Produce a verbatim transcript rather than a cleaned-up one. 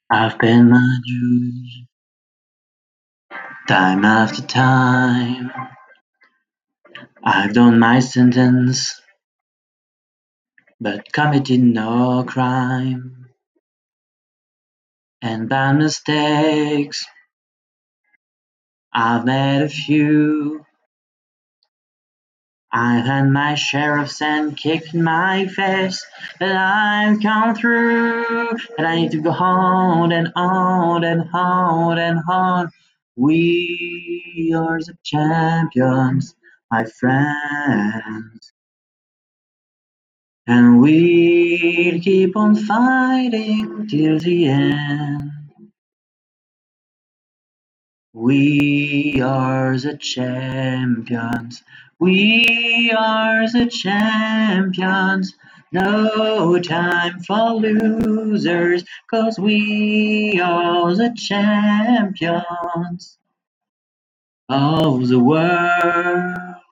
I've paid my dues time after time. I've done my sentence, but committed no crime. And by mistakes, I've made a few. I've had my share of sand kicked in my face, but I've come through. And I need to go on and on and on and on. We are the champions, my friends, and we'll keep on fighting till the end. We are the champions. We are the champions. No time for losers, 'cause we are the champions of the world.